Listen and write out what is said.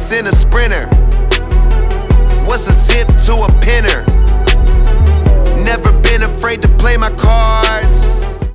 race in a sprinter. What's a zip to a pinner? Never been afraid to play my cards.